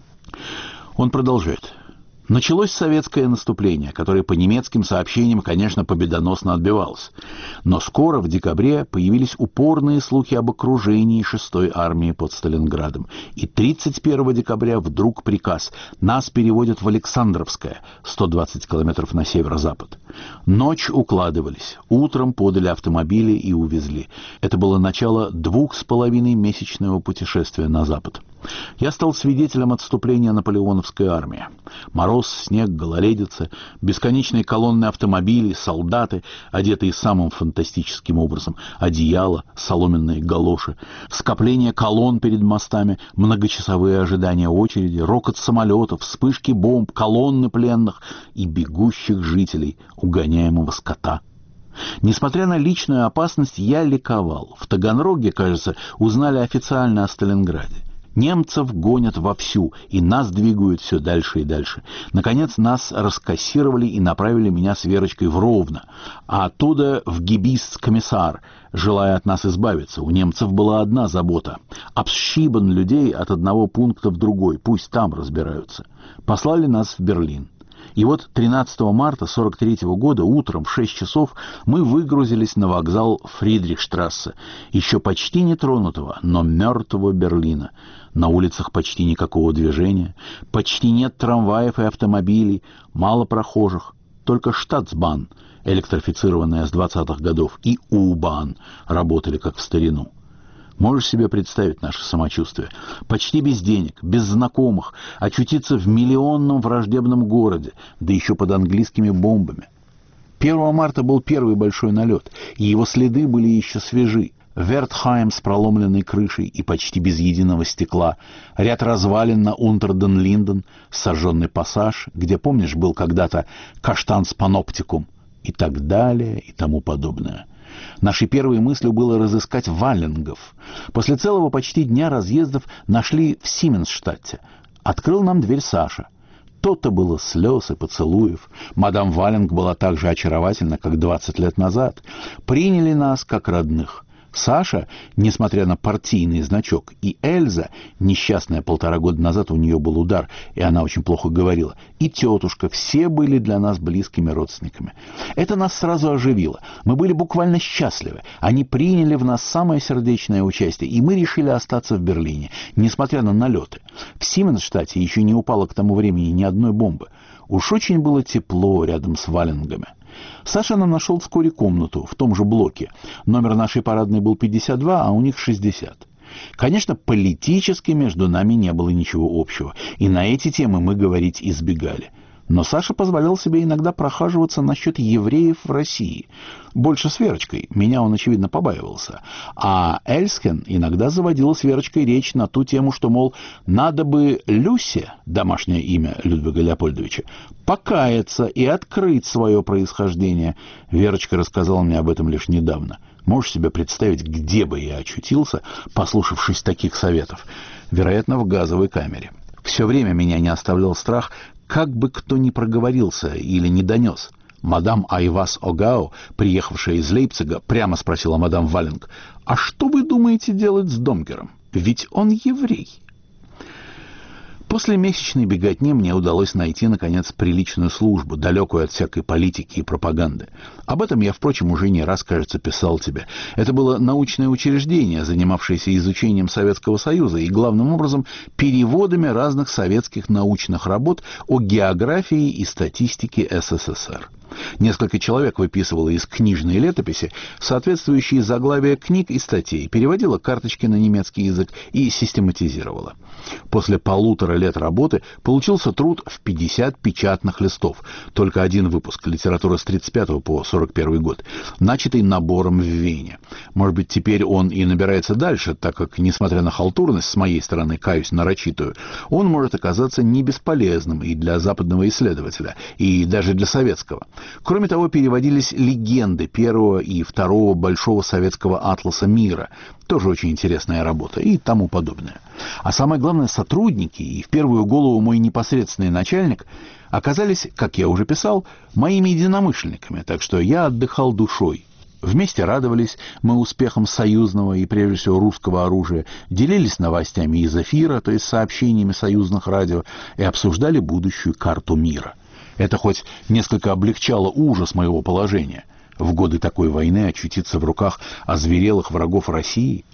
Он продолжает. Началось советское наступление, которое по немецким сообщениям, конечно, победоносно отбивалось. Но скоро, в декабре, появились упорные слухи об окружении шестой армии под Сталинградом. И тридцать первого декабря вдруг приказ: нас переводят в Александровское, сто двадцать километров на северо-запад. Ночь укладывались, утром подали автомобили и увезли. Это было начало двух с половиной месячного путешествия на запад. Я стал свидетелем отступления наполеоновской армии. Мороз, снег, гололедица, бесконечные колонны автомобилей, солдаты, одетые самым фантастическим образом, одеяла, соломенные галоши, скопление колонн перед мостами, многочасовые ожидания очереди, рокот самолетов, вспышки бомб, колонны пленных и бегущих жителей, угоняемого скота. Несмотря на личную опасность, я ликовал. В Таганроге, кажется, узнали официально о Сталинграде. Немцев гонят вовсю, и нас двигают все дальше и дальше. Наконец нас раскассировали и направили меня с Верочкой в Ровно, а оттуда в Гибист-комиссар, желая от нас избавиться. У немцев была одна забота — обсчибан людей от одного пункта в другой, пусть там разбираются. Послали нас в Берлин. И вот тринадцатого марта сорок третьего года утром в шесть часов мы выгрузились на вокзал Фридрихштрассе, еще почти нетронутого, но мертвого Берлина. На улицах почти никакого движения, почти нет трамваев и автомобилей, мало прохожих, только Штатсбан, электрифицированная с двадцатых годов, и У-бан работали как в старину. Можешь себе представить наше самочувствие? Почти без денег, без знакомых, очутиться в миллионном враждебном городе, да еще под английскими бомбами. первого марта был первый большой налет, и его следы были еще свежи. Вертхайм с проломленной крышей и почти без единого стекла, ряд развалин на Унтерден-Линден, сожженный пассаж, где, помнишь, был когда-то Каштанс-Паноптикум, и так далее, и тому подобное. Нашей первой мыслью было разыскать Валлингов. После целого почти дня разъездов нашли в Сименсштадте. Открыл нам дверь Саша. То-то было слез и поцелуев. Мадам Валлинг была так же очаровательна, как двадцать лет назад. Приняли нас как родных. Саша, несмотря на партийный значок, и Эльза, несчастная полтора года назад у нее был удар, и она очень плохо говорила, и тетушка, все были для нас близкими родственниками. Это нас сразу оживило. Мы были буквально счастливы. Они приняли в нас самое сердечное участие, и мы решили остаться в Берлине, несмотря на налеты. В Сименштадте еще не упало к тому времени ни одной бомбы. Уж очень было тепло рядом с Валлингами. Саша нам нашел вскоре комнату в том же блоке. Номер нашей парадной был пятьдесят два, а у них шестьдесят. Конечно, политически между нами не было ничего общего, и на эти темы мы говорить избегали. Но Саша позволял себе иногда прохаживаться насчет евреев в России. Больше с Верочкой, меня он, очевидно, побаивался. А Эльскен иногда заводила с Верочкой речь на ту тему, что, мол, надо бы Люсе, домашнее имя Людвига Леопольдовича, покаяться и открыть свое происхождение. Верочка рассказала мне об этом лишь недавно. Можешь себе представить, где бы я очутился, послушавшись таких советов? Вероятно, в газовой камере. Все время меня не оставлял страх, как бы кто ни проговорился или не донес. Мадам Айвас Огау, приехавшая из Лейпцига, прямо спросила мадам Валлинг: «А что вы думаете делать с Домгером? Ведь он еврей». После месячной беготни мне удалось найти, наконец, приличную службу, далекую от всякой политики и пропаганды. Об этом я, впрочем, уже не раз, кажется, писал тебе. Это было научное учреждение, занимавшееся изучением Советского Союза и, главным образом, переводами разных советских научных работ о географии и статистике СССР. Несколько человек выписывало из книжной летописи соответствующие заглавия книг и статей, переводило карточки на немецкий язык и систематизировало. После полутора лет работы получился труд в пятьдесят печатных листов, только один выпуск, литература с тридцать пятого по сорок первый год, начатый набором в Вене. Может быть, теперь он и набирается дальше, так как, несмотря на халтурность с моей стороны, каюсь нарочитую, он может оказаться не бесполезным и для западного исследователя, и даже для советского. Кроме того, переводились легенды первого и второго большого советского атласа мира, тоже очень интересная работа и тому подобное. А самое главное, сотрудники, и в первую голову мой непосредственный начальник, оказались, как я уже писал, моими единомышленниками, так что я отдыхал душой. Вместе радовались мы успехам союзного и, прежде всего, русского оружия, делились новостями из эфира, то есть сообщениями союзных радио, и обсуждали будущую карту мира. Это хоть несколько облегчало ужас моего положения. В годы такой войны очутиться в руках озверелых врагов России.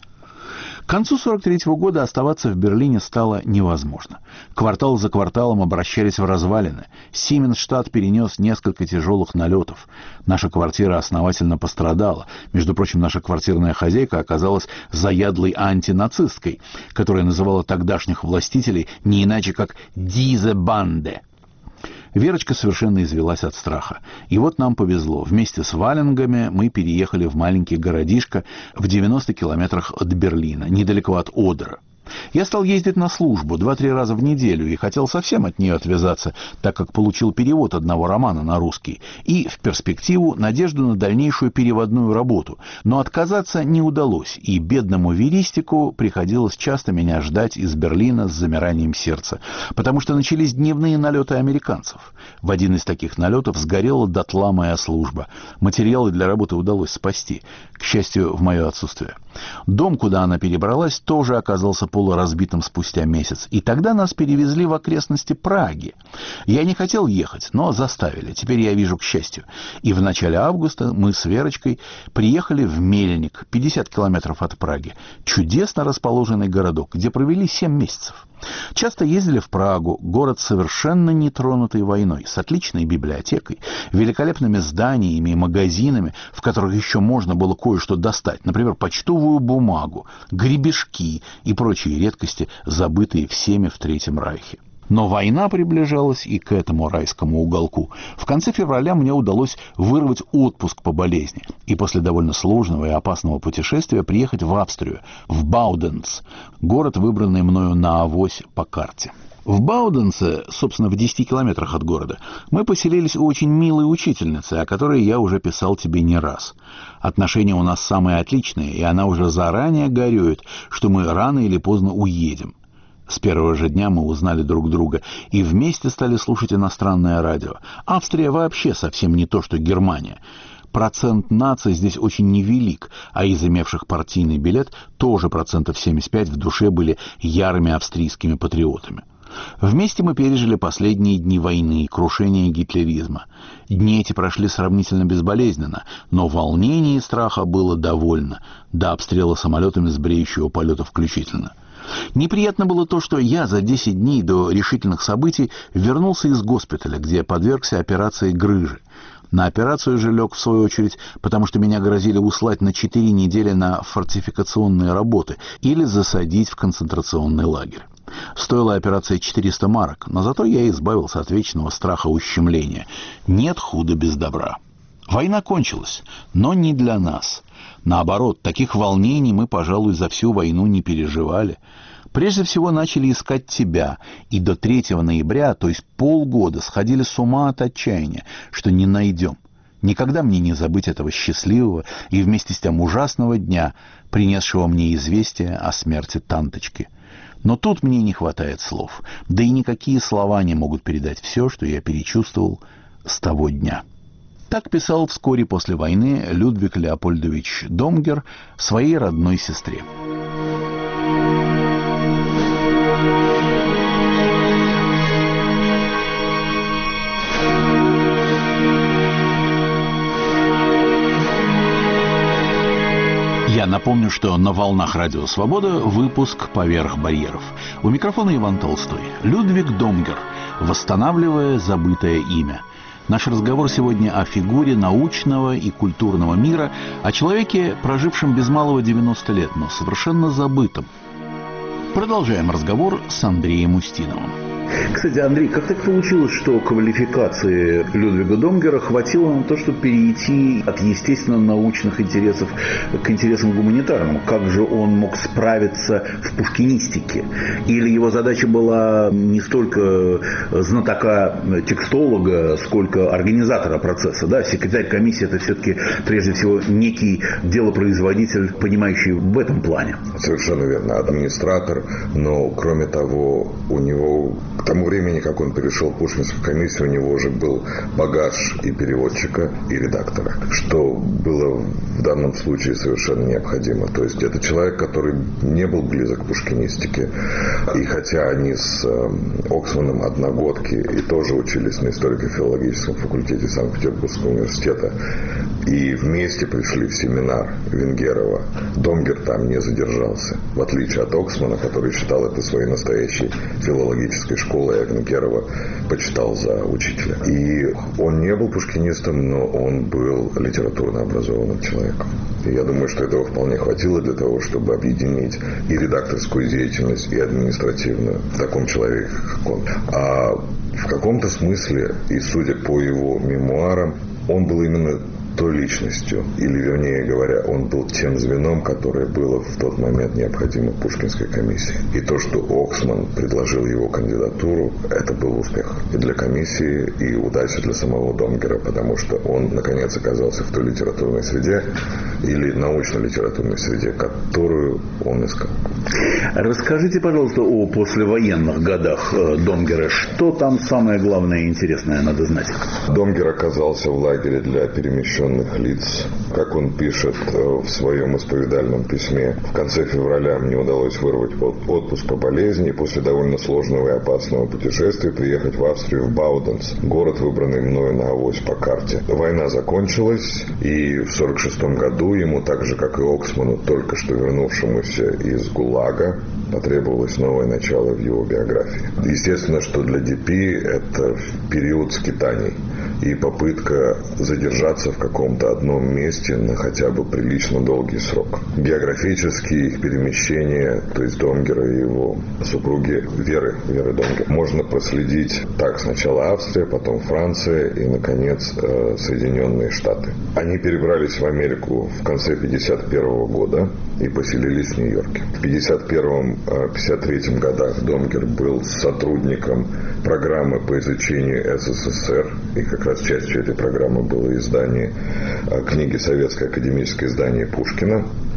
К концу сорок третьего года оставаться в Берлине стало невозможно. Квартал за кварталом обращались в развалины. Сименштадт перенес несколько тяжелых налетов. Наша квартира основательно пострадала. Между прочим, наша квартирная хозяйка оказалась заядлой антинацисткой, которая называла тогдашних властителей не иначе как «diese Bande». Верочка совершенно извелась от страха. И вот нам повезло. Вместе с Валлингами мы переехали в маленький городишко в девяноста километрах от Берлина, недалеко от Одера. Я стал ездить на службу два-три раза в неделю и хотел совсем от нее отвязаться, так как получил перевод одного романа на русский и, в перспективу, надежду на дальнейшую переводную работу. Но отказаться не удалось, и бедному веристику приходилось часто меня ждать из Берлина с замиранием сердца, потому что начались дневные налеты американцев. В один из таких налетов сгорела дотла моя служба. Материалы для работы удалось спасти, к счастью, в мое отсутствие. Дом, куда она перебралась, тоже оказался полуразбитым спустя месяц, и тогда нас перевезли в окрестности Праги. Я не хотел ехать, но заставили, теперь я вижу, к счастью. И в начале августа мы с Верочкой приехали в Мельник, пятьдесят километров от Праги, чудесно расположенный городок, где провели семь месяцев. Часто ездили в Прагу, город совершенно не тронутый войной, с отличной библиотекой, великолепными зданиями и магазинами, в которых еще можно было кое-что достать, например, почтовую бумагу, гребешки и прочие редкости, забытые всеми в Третьем Райхе. Но война приближалась и к этому райскому уголку. В конце февраля мне удалось вырвать отпуск по болезни и после довольно сложного и опасного путешествия приехать в Австрию, в Бауденц, город, выбранный мною на авось по карте. В Бауденце, собственно, в десяти километрах от города, мы поселились у очень милой учительницы, о которой я уже писал тебе не раз. Отношения у нас самые отличные, и она уже заранее горюет, что мы рано или поздно уедем. С первого же дня мы узнали друг друга и вместе стали слушать иностранное радио. Австрия вообще совсем не то, что Германия. процент нации здесь очень невелик, а из имевших партийный билет тоже процентов семьдесят пять в душе были ярыми австрийскими патриотами. Вместе мы пережили последние дни войны и крушения гитлеризма. Дни эти прошли сравнительно безболезненно, но волнений и страха было довольно, до обстрела самолетами с бреющего полета включительно. Неприятно было то, что я за десять дней до решительных событий вернулся из госпиталя, где подвергся операции грыжи. На операцию же лег в свою очередь, потому что меня грозили услать на четыре недели на фортификационные работы или засадить в концентрационный лагерь. Стоила операция четыреста марок, но зато я избавился от вечного страха ущемления. Нет худа без добра. Война кончилась, но не для нас. Наоборот, таких волнений мы, пожалуй, за всю войну не переживали. Прежде всего начали искать тебя, и до третьего ноября, то есть полгода, сходили с ума от отчаяния, что не найдем. Никогда мне не забыть этого счастливого и вместе с тем ужасного дня, принесшего мне известие о смерти Танточки. Но тут мне не хватает слов, да и никакие слова не могут передать все, что я перечувствовал с того дня. Так писал вскоре после войны Людвиг Леопольдович Домгер своей родной сестре. Я напомню, что на волнах Радио Свобода выпуск «Поверх барьеров». У микрофона Иван Толстой. Людвиг Домгер. «Восстанавливая забытое имя». Наш разговор сегодня о фигуре научного и культурного мира, о человеке, прожившем без малого девяносто лет, но совершенно забытом. Продолжаем разговор с Андреем Устиновым. Кстати, Андрей, как так получилось, что квалификации Людвига Домгера хватило на то, чтобы перейти от естественно-научных интересов к интересам гуманитарным? Как же он мог справиться в пушкинистике? Или его задача была не столько знатока-текстолога, сколько организатора процесса? Да, секретарь комиссии – это все-таки прежде всего некий делопроизводитель, понимающий в этом плане. Совершенно верно. Администратор, но кроме того, у него... К тому времени, как он перешел в Пушкинскую комиссию, у него уже был багаж и переводчика, и редактора, что было в данном случае совершенно необходимо. То есть это человек, который не был близок к пушкинистике, и хотя они с э, Оксманом одногодки и тоже учились на историко-филологическом факультете Санкт-Петербургского университета, и вместе пришли в семинар Венгерова, Домгер там не задержался, в отличие от Оксмана, который считал это своей настоящей филологической школой. Школы Венгерова почитал за учителя. И он не был пушкинистом, но он был литературно образованным человеком. И я думаю, что этого вполне хватило для того, чтобы объединить и редакторскую деятельность, и административную в таком человеке, как он. А в каком-то смысле, и судя по его мемуарам, он был именно той личностью, или, вернее говоря, он был тем звеном, которое было в тот момент необходимо Пушкинской комиссии. И то, что Оксман предложил его кандидатуру, это был успех и для комиссии, и удача для самого Домгера, потому что он, наконец, оказался в той литературной среде, или научно-литературной среде, которую он искал. Расскажите, пожалуйста, о послевоенных годах Домгера. Что там самое главное и интересное надо знать? Домгер оказался в лагере для перемещенных лиц. Как он пишет в своем исповедальном письме, в конце февраля мне удалось вырвать отпуск по болезни и после довольно сложного и опасного путешествия приехать в Австрию, в Бауденс, город, выбранный мною на авось по карте. Война закончилась, и в сорок шестом году ему, так же как и Оксману, только что вернувшемуся из ГУЛАГа, потребовалось новое начало в его биографии. Естественно, что для ди пи это период скитаний и попытка задержаться в каком-то одном месте на хотя бы прилично долгий срок. Биографические их перемещения, то есть Домгера и его супруги Веры, Веры Домгер, можно проследить так: сначала Австрия, потом Франция и, наконец, Соединенные Штаты. Они перебрались в Америку в конце пятьдесят первого года и поселились в Нью-Йорке. В пятьдесят первом — пятьдесят третьем годах Домгер был сотрудником программы по изучению эс эс эс эр, и как раз частью этой программы было издание книги «Советское академическое издание Пушкина».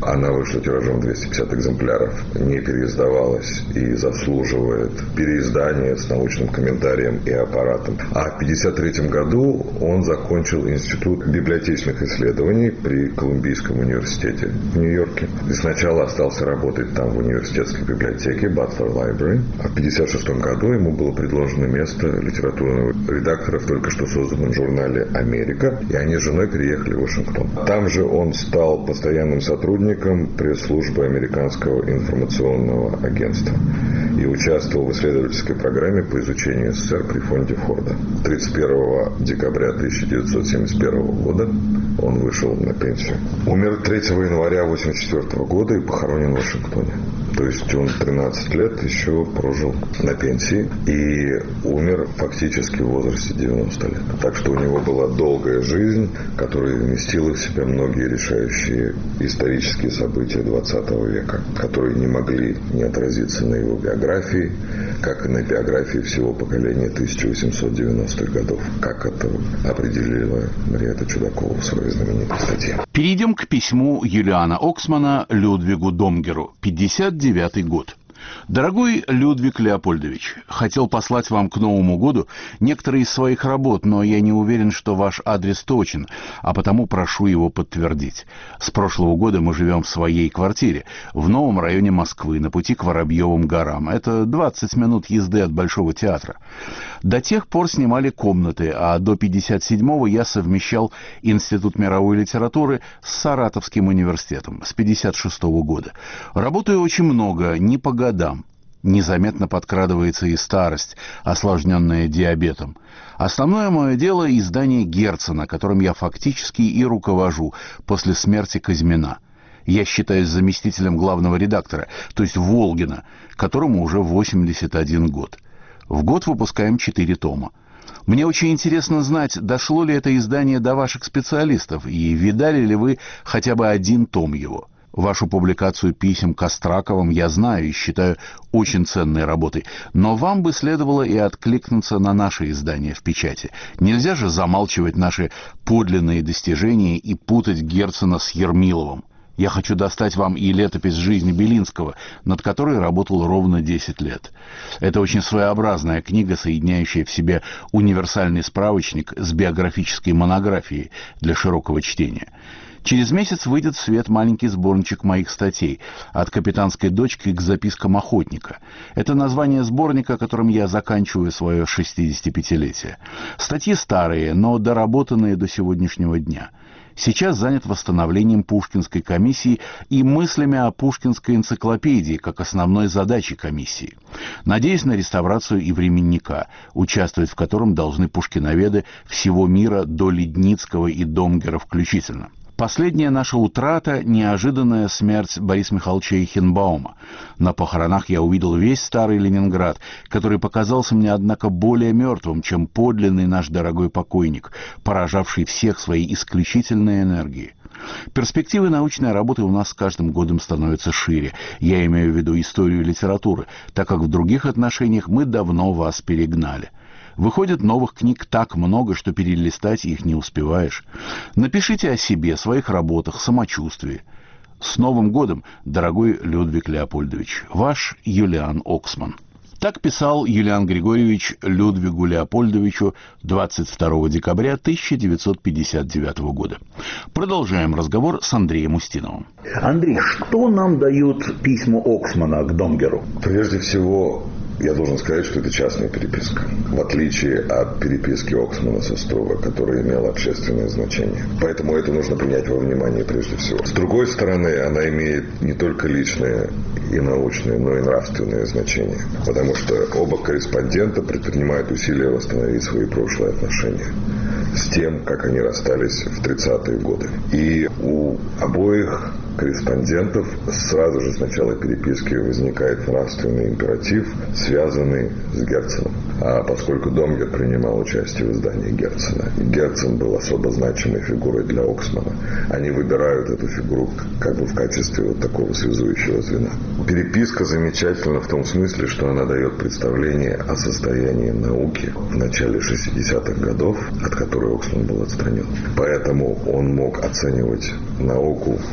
Она вышла тиражом двести пятьдесят экземпляров, не переиздавалась и заслуживает переиздания с научным комментарием и аппаратом. А в пятьдесят третьем году он закончил Институт библиотечных исследований при Колумбийском университете в Нью-Йорке. И сначала остался работать там в университетской библиотеке Butler Library. А в пятьдесят шестом году ему было предложено место литературного редактора в только что созданном журнале «Америка», и они с женой переехали в Вашингтон. Там же он стал постоянным сотрудником пресс-службы Американского информационного агентства и участвовал в исследовательской программе по изучению СССР при фонде Форда. тридцать первого декабря тысяча девятьсот семьдесят первого года он вышел на пенсию. Умер третьего января восемьдесят четвёртого года и похоронен в Вашингтоне. То есть он тринадцать лет еще прожил на пенсии и умер фактически в возрасте девяноста лет. Так что у него была долгая жизнь, которая вместила в себя многие решающие исторические события двадцатого века, которые не могли не отразиться на его биографии, как и на биографии всего поколения тысяча восемьсот девяностых годов, как это определила Мариэтта Чудакова в своей знаменитой статье. Перейдем к письму Юлиана Оксмана Людвигу Домгеру, пятьдесят девятый год. Дорогой Людвиг Леопольдович, хотел послать вам к Новому году некоторые из своих работ, но я не уверен, что ваш адрес точен, а потому прошу его подтвердить. С прошлого года мы живем в своей квартире в новом районе Москвы, на пути к Воробьевым горам. Это двадцать минут езды от Большого театра. До тех пор снимали комнаты, а до пятьдесят седьмого я совмещал Институт мировой литературы с Саратовским университетом с пятьдесят шестого года. Работаю очень много, не по годам. Незаметно подкрадывается и старость, осложненная диабетом. Основное мое дело — издание Герцена, которым я фактически и руковожу после смерти Казьмина. Я считаюсь заместителем главного редактора, то есть Волгина, которому уже восемьдесят один год. В год выпускаем четыре тома. Мне очень интересно знать, дошло ли это издание до ваших специалистов, и видали ли вы хотя бы один том его. Вашу публикацию писем к Остраковым я знаю и считаю очень ценной работой, но вам бы следовало и откликнуться на наше издание в печати. Нельзя же замалчивать наши подлинные достижения и путать Герцена с Ермиловым. Я хочу достать вам и летопись жизни Белинского, над которой работал ровно десять лет. Это очень своеобразная книга, соединяющая в себе универсальный справочник с биографической монографией для широкого чтения. Через месяц выйдет в свет маленький сборничек моих статей «От капитанской дочки к запискам охотника». Это название сборника, которым я заканчиваю свое шестидесятипятилетие. Статьи старые, но доработанные до сегодняшнего дня. Сейчас занят восстановлением Пушкинской комиссии и мыслями о Пушкинской энциклопедии как основной задачей комиссии. Надеюсь на реставрацию и временника, участвовать в котором должны пушкиноведы всего мира до Ледницкого и Домгера включительно. Последняя наша утрата — неожиданная смерть Бориса Михайловича Эйхенбаума. На похоронах я увидел весь старый Ленинград, который показался мне, однако, более мертвым, чем подлинный наш дорогой покойник, поражавший всех своей исключительной энергией. Перспективы научной работы у нас с каждым годом становятся шире. Я имею в виду историю литературы, так как в других отношениях мы давно вас перегнали. Выходит новых книг так много, что перелистать их не успеваешь. Напишите о себе, своих работах, самочувствии. С Новым годом, дорогой Людвиг Леопольдович. Ваш Юлиан Оксман. Так писал Юлиан Григорьевич Людвигу Леопольдовичу двадцать второго декабря тысяча девятьсот пятьдесят девятого года. Продолжаем разговор с Андреем Устиновым. Андрей, что нам дают письма Оксмана к Домгеру? Прежде всего, я должен сказать, что это частная переписка, в отличие от переписки Оксмана со Струве, которая имела общественное значение. Поэтому это нужно принять во внимание прежде всего. С другой стороны, она имеет не только личное и научное, но и нравственное значение, потому что оба корреспондента предпринимают усилия восстановить свои прошлые отношения с тем, как они расстались в тридцатые годы. И у обоих корреспондентов сразу же с начала переписки возникает нравственный императив, связанный с Герценом. А поскольку Домгер принимал участие в издании Герцена, и Герцен был особо значимой фигурой для Оксмана, они выбирают эту фигуру как бы в качестве вот такого связующего звена. Переписка замечательна в том смысле, что она дает представление о состоянии науки в начале шестидесятых годов, от которой Оксман был отстранен. Поэтому он мог оценивать науку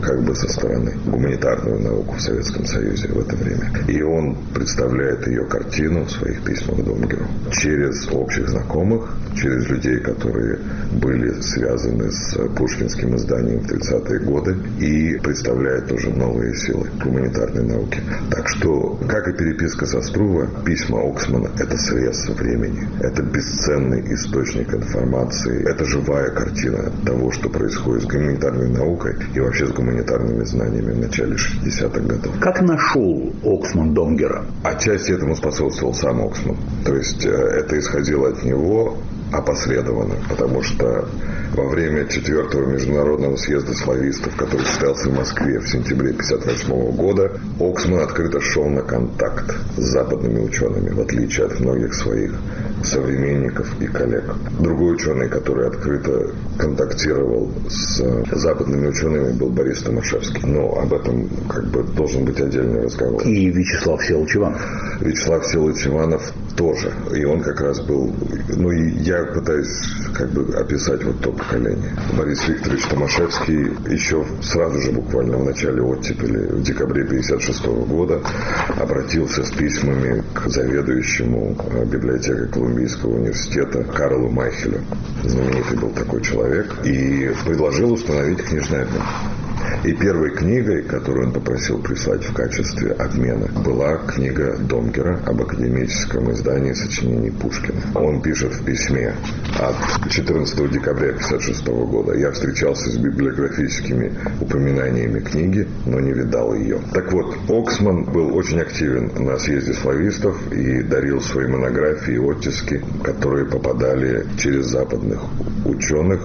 как бы со стороны, гуманитарную науку в Советском Союзе в это время. И он представляет ее картину в своих письмах Домгеру через общих знакомых, через людей, которые были связаны с пушкинским изданием в тридцатые годы, и представляет уже новые силы гуманитарной науки. Так что, как и переписка со Струве, письма Оксмана – это срез времени, это бесценный источник информации, это живая картина того, что происходит с гуманитарной наукой и вообще с гуманитарными знаниями в начале шестидесятых годов. Как нашел Оксман Домгера? Отчасти этому способствовал сам Оксман. То есть это исходило от него опосредованно, потому что во время четвертого международного съезда славистов, который состоялся в Москве в сентябре тысяча девятьсот пятьдесят восьмого года, Оксман открыто шел на контакт с западными учеными, в отличие от многих своих современников и коллег. Другой ученый, который открыто контактировал с западными учеными, был Борис Томашевский. Но об этом как бы должен быть отдельный разговор. И Вячеслав Всеволодович Иванов. Вячеслав Всеволодович Иванов тоже. И он как раз был... Ну, и я пытаюсь как бы описать вот то поколение. Борис Викторович Томашевский еще сразу же, буквально в начале оттепели, в декабре тысяча девятьсот пятьдесят шестого года, обратился с письмами к заведующему библиотекой Колумбийского университета Карлу Майхелю. Знаменитый был такой человек. И предложил установить книжный обмен. И первой книгой, которую он попросил прислать в качестве обмена, была книга Домгера об академическом издании сочинений Пушкина. Он пишет в письме от четырнадцатого декабря тысяча девятьсот пятьдесят шестого года: «Я встречался с библиографическими упоминаниями книги, но не видал ее». Так вот, Оксман был очень активен на съезде славистов и дарил свои монографии и оттиски, которые попадали через западных ученых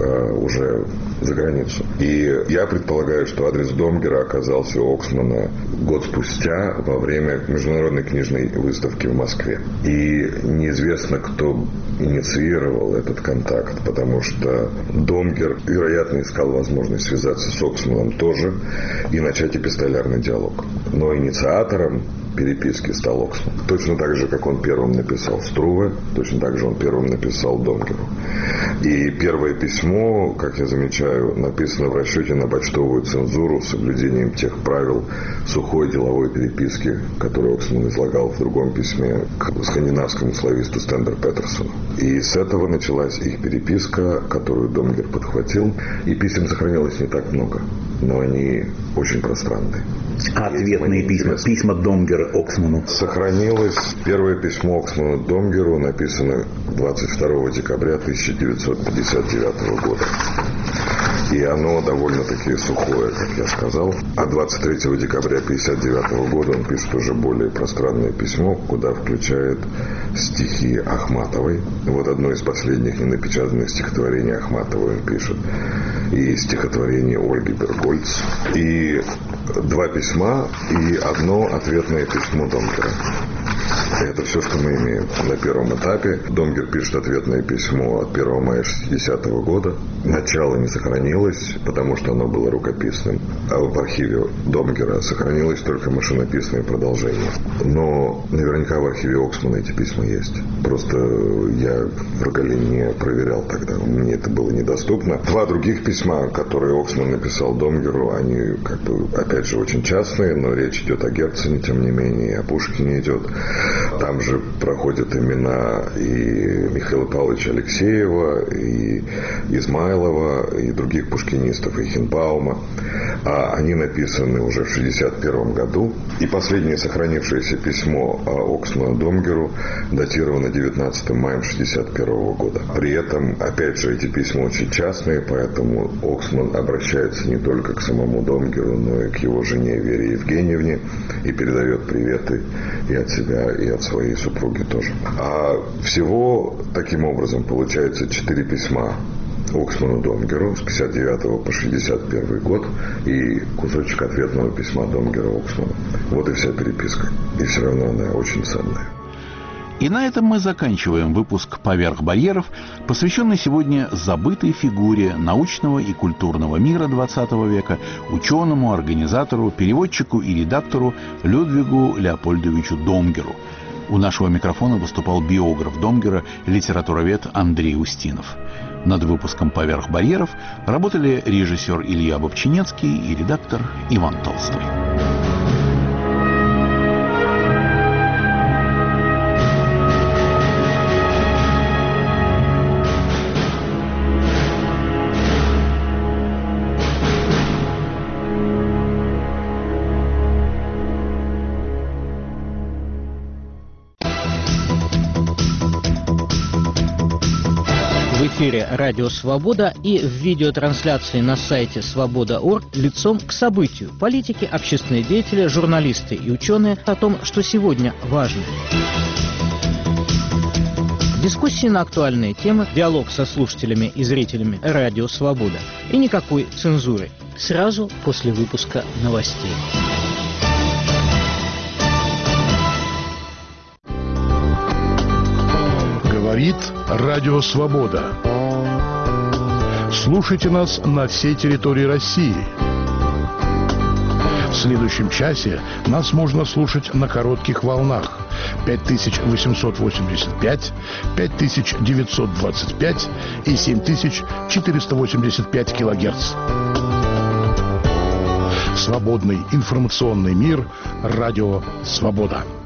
уже за границу. И я предполагаю, что адрес Домгера оказался у Оксмана год спустя во время международной книжной выставки в Москве. И неизвестно, кто инициировал этот контакт, потому что Домгер, вероятно, искал возможность связаться с Оксманом тоже и начать эпистолярный диалог. Но инициатором переписки стал Оксман. Точно так же, как он первым написал Струве, точно так же он первым написал Домгеру. И первое письмо, как я замечаю, написано в расчете на почтовую цензуру с соблюдением тех правил сухой деловой переписки, которые Оксман излагал в другом письме к скандинавскому слависту Стендер Петерсону. И с этого началась их переписка, которую Домгер подхватил. И писем сохранилось не так много, но они очень пространные. Ответные письма, письма Домгера Оксману. Сохранилось первое письмо Оксмана Домгеру, написано двадцать второго декабря тысяча девятьсот пятьдесят девятого года. И оно довольно-таки сухое, как я сказал. А двадцать третьего декабря тысяча девятьсот пятьдесят девятого года он пишет уже более пространное письмо, куда включает стихи Ахматовой. Вот одно из последних ненапечатанных стихотворений Ахматовой он пишет. И стихотворение Ольги Бергольц. И два письма, и одно ответное письмо Домгера. Это все, что мы имеем на первом этапе. Домгер пишет ответное письмо от первого мая шестидесятого года. Начало не сохранилось, потому что оно было рукописным. А в архиве Домгера сохранилось только машинописное продолжение. Но наверняка в архиве Оксмана эти письма есть. Просто я в Рогале не проверял тогда. Мне это было недоступно. Два других письма, которые Оксман написал Домгеру, они, как бы, опять же, очень частные, но речь идет о Герцене, тем не менее, и о Пушкине идет. Там же проходят имена и Михаила Павловича Алексеева, и Измайлова, и других пушкинистов, и Хинбаума. А они написаны уже в шестьдесят первом году. И последнее сохранившееся письмо Оксмана Домгеру датировано девятнадцатым маем шестьдесят первого года. При этом, опять же, эти письма очень частные, поэтому Оксман обращается не только к самому Домгеру, но и к его жене Вере Евгеньевне и передает приветы и от себя, и от своей супруги тоже. А всего таким образом получается четыре письма Оксману Домгеру с пятьдесят девятого по шестьдесят первый год и кусочек ответного письма Домгера Оксману. Вот и вся переписка. И все равно она очень ценная. И на этом мы заканчиваем выпуск «Поверх барьеров», посвященный сегодня забытой фигуре научного и культурного мира двадцатого века, ученому, организатору, переводчику и редактору Людвигу Леопольдовичу Домгеру. У нашего микрофона выступал биограф Домгера, литературовед Андрей Устинов. Над выпуском «Поверх барьеров» работали режиссер Илья Бобчинецкий и редактор Иван Толстой. В эфире «Радио Свобода» и в видеотрансляции на сайте свобода точка орг лицом к событию. Политики, общественные деятели, журналисты и ученые о том, что сегодня важно. Дискуссии на актуальные темы, диалог со слушателями и зрителями «Радио Свобода». И никакой цензуры. Сразу после выпуска новостей. Говорит Радио Свобода. Слушайте нас на всей территории России. В следующем часе нас можно слушать на коротких волнах пять тысяч восемьсот восемьдесят пять, пять тысяч девятьсот двадцать пять и семь тысяч четыреста восемьдесят пять килогерц. Свободный информационный мир. Радио Свобода.